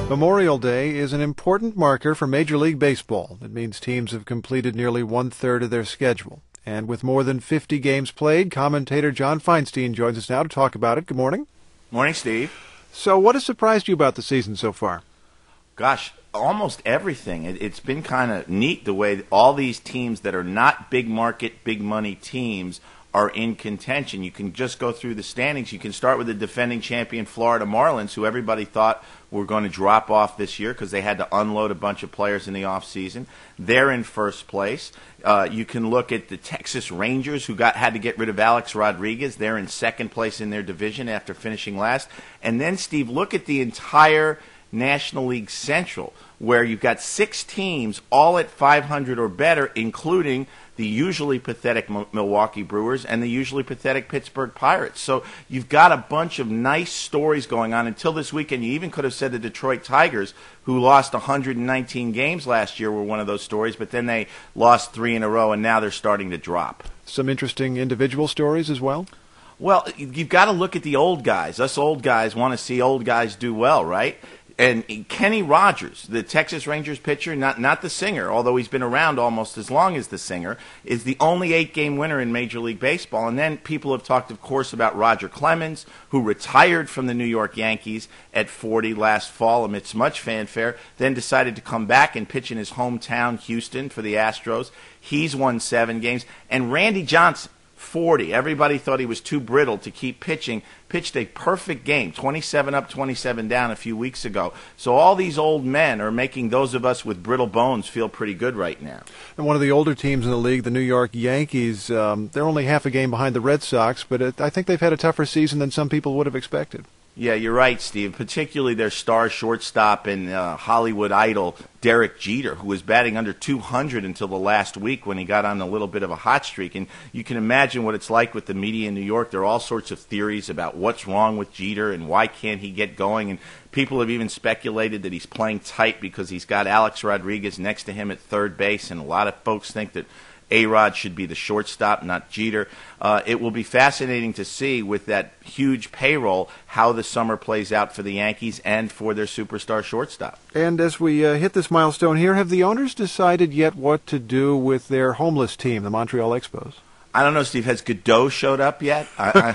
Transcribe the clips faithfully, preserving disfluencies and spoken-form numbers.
Memorial Day is an important marker for Major League Baseball. It means teams have completed nearly one-third of their schedule. And with more than fifty games played, commentator John Feinstein joins us now to talk about it. Good morning. Morning, Steve. So what has surprised you about the season so far? Gosh, almost everything. It, it's been kind of neat the way all these teams that are not big market, big money teams are in contention. You can just go through the standings. You can start with the defending champion Florida Marlins, who everybody thought were going to drop off this year because they had to unload a bunch of players in the offseason. They're in first place. Uh, you can look at the Texas Rangers, who got had to get rid of Alex Rodriguez. They're in second place in their division after finishing last. And then, Steve, look at the entire National League Central, where you've got six teams all at five hundred or better, including the usually pathetic Milwaukee Brewers and the usually pathetic Pittsburgh Pirates. So you've got a bunch of nice stories going on. Until this weekend, you even could have said the Detroit Tigers, who lost one hundred nineteen games last year, were one of those stories, but then they lost three in a row, and now they're starting to drop. Some interesting individual stories as well? Well, you've got to look at the old guys. Us old guys want to see old guys do well, right? And Kenny Rogers, the Texas Rangers pitcher, not not the singer, although he's been around almost as long as the singer, is the only eight-game winner in Major League Baseball. And then people have talked, of course, about Roger Clemens, who retired from the New York Yankees at forty last fall amidst much fanfare, then decided to come back and pitch in his hometown, Houston, for the Astros. He's won seven games. And Randy Johnson, forty. Everybody thought he was too brittle to keep pitching. Pitched a perfect game, twenty-seven up, twenty-seven down a few weeks ago. So all these old men are making those of us with brittle bones feel pretty good right now. And one of the older teams in the league, the New York Yankees, um, they're only half a game behind the Red Sox, but it, I think they've had a tougher season than some people would have expected. Yeah, you're right, Steve. Particularly their star shortstop and uh, Hollywood idol, Derek Jeter, who was batting under two hundred until the last week when he got on a little bit of a hot streak. And you can imagine what it's like with the media in New York. There are all sorts of theories about what's wrong with Jeter and why can't he get going. And people have even speculated that he's playing tight because he's got Alex Rodriguez next to him at third base. And a lot of folks think that A-Rod should be the shortstop, not Jeter. Uh, it will be fascinating to see with that huge payroll how the summer plays out for the Yankees and for their superstar shortstop. And as we uh, hit this milestone here, have the owners decided yet what to do with their homeless team, the Montreal Expos? I don't know, Steve. Has Godot showed up yet? I,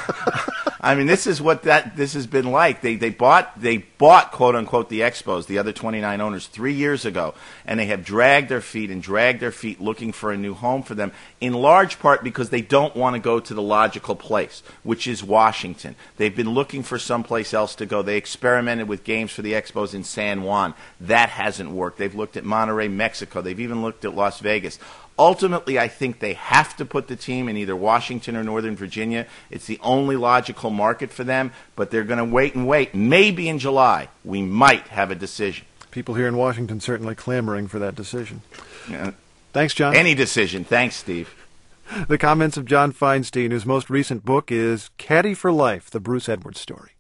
I, I mean, this is what that this has been like. They they bought they bought quote unquote the Expos, the other twenty-nine owners, three years ago, and they have dragged their feet and dragged their feet looking for a new home for them. In large part because they don't want to go to the logical place, which is Washington. They've been looking for someplace else to go. They experimented with games for the Expos in San Juan. That hasn't worked. They've looked at Monterrey, Mexico. They've even looked at Las Vegas. Ultimately, I think they have to put the team in either Washington or Northern Virginia. It's the only logical market for them, but they're going to wait and wait. Maybe in July, we might have a decision. People here in Washington certainly clamoring for that decision. Uh, Thanks, John. Any decision. Thanks, Steve. The comments of John Feinstein, whose most recent book is Caddy for Life, the Bruce Edwards story.